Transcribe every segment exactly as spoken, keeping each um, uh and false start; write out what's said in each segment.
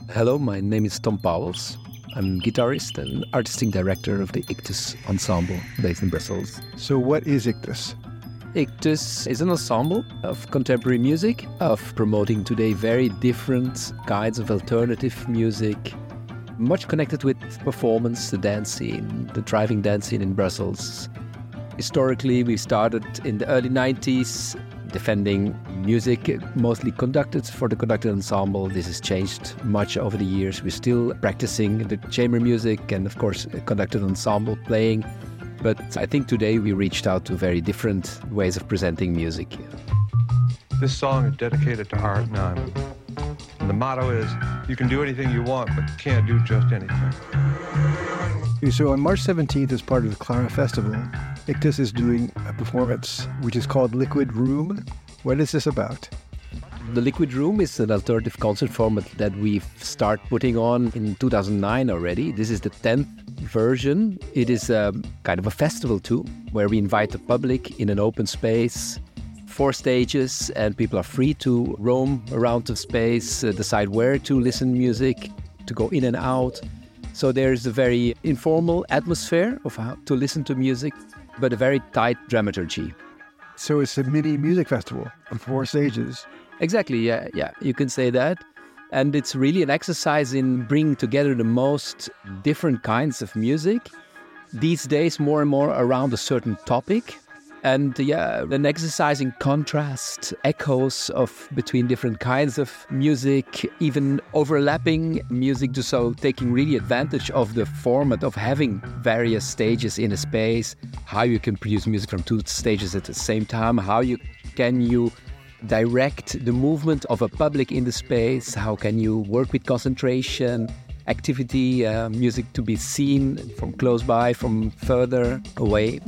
Hello, my name is Tom Pauwels. I'm guitarist and artistic director of the Ictus Ensemble based in Brussels. So what is Ictus? Ictus is an ensemble of contemporary music, of promoting today very different kinds of alternative music, much connected with performance, the dance scene, the thriving dance scene in Brussels. Historically, we started in the early nineties, defending music mostly conducted for the conducted ensemble. This has changed much over the years. We're still practicing the chamber music and, of course, conducted ensemble playing. But I think today we reached out to very different ways of presenting music. This song is dedicated to Art Nyman. And the motto is, you can do anything you want, but you can't do just anything. So on March seventeenth, as part of the Clara Festival, Ictus is doing a performance which is called Liquid Room. What is this about? The Liquid Room is an alternative concert format that we've started putting on in two thousand nine already. This is the tenth version. It is a kind of a festival too, where we invite the public in an open space, four stages, and people are free to roam around the space, uh, decide where to listen to music, to go in and out. So there's a very informal atmosphere of how to listen to music, but a very tight dramaturgy. So it's a mini music festival on four stages. Exactly, yeah, yeah, you can say that. And it's really an exercise in bringing together the most different kinds of music, these days more and more around a certain topic. And yeah, an exercise in contrast, echoes of between different kinds of music, even overlapping music, so taking really advantage of the format of having various stages in a space, how you can produce music from two stages at the same time, how you can you direct the movement of a public in the space, how can you work with concentration, activity, uh, music to be seen from close by, from further away.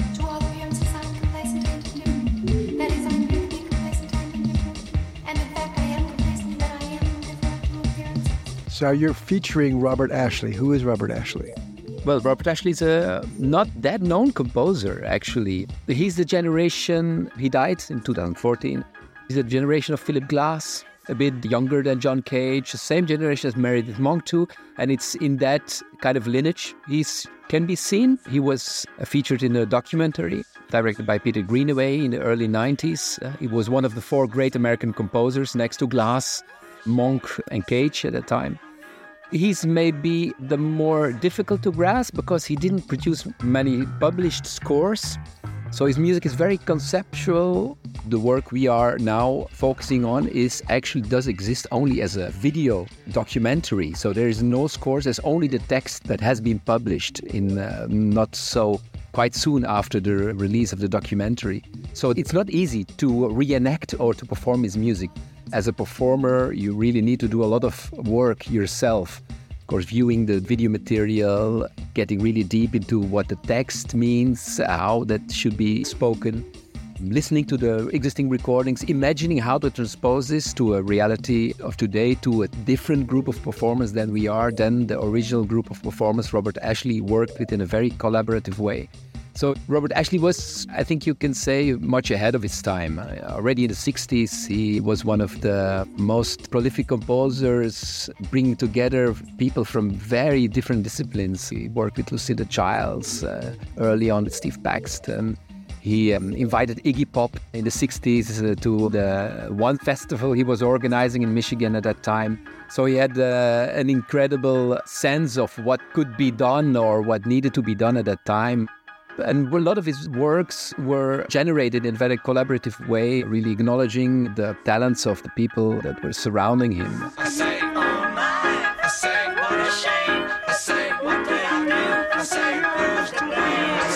So you're featuring Robert Ashley. Who is Robert Ashley? Well, Robert Ashley is a not that known composer, actually. He's the generation, he died in two thousand fourteen. He's a generation of Philip Glass, a bit younger than John Cage, the same generation as Meredith Monk too, and it's in that kind of lineage he can be seen. He was featured in a documentary directed by Peter Greenaway in the early nineties. Uh, he was one of the four great American composers next to Glass, Monk and Cage at that time. He's maybe the more difficult to grasp because he didn't produce many published scores. So his music is very conceptual. The work we are now focusing on is actually does exist only as a video documentary. So there is no scores, there's only the text that has been published in uh, not so quite soon after the release of the documentary. So it's not easy to reenact or to perform his music. As a performer, you really need to do a lot of work yourself. Of course, viewing the video material, getting really deep into what the text means, how that should be spoken, listening to the existing recordings, imagining how to transpose this to a reality of today, to a different group of performers than we are, than the original group of performers Robert Ashley worked with in a very collaborative way. So Robert Ashley was, I think you can say, much ahead of his time. Uh, already in the sixties, he was one of the most prolific composers, bringing together people from very different disciplines. He worked with Lucinda Childs, uh, early on with Steve Paxton. He um, invited Iggy Pop in the sixties uh, to the one festival he was organizing in Michigan at that time. So he had uh, an incredible sense of what could be done or what needed to be done at that time. And a lot of his works were generated in a very collaborative way, really acknowledging the talents of the people that were surrounding him. I say, oh my, I say, what a shame. I say, what did I do? I say, who's to blame? I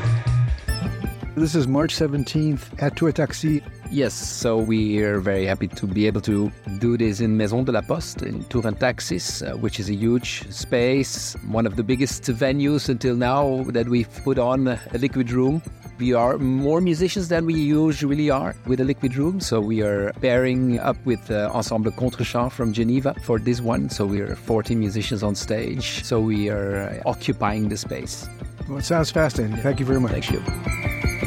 say. This is March seventeenth at Tour Taxi. Yes, so we are very happy to be able to do this in Maison de la Poste in Tour and Taxis, uh, which is a huge space, one of the biggest venues until now that we've put on a Liquid Room. We are more musicians than we usually are with a Liquid Room, so we are pairing up with uh, Ensemble Contrechamp from Geneva for this one, so we are fourteen musicians on stage, so we are uh, occupying the space. Well, it sounds fascinating. Thank you very much. Thank you.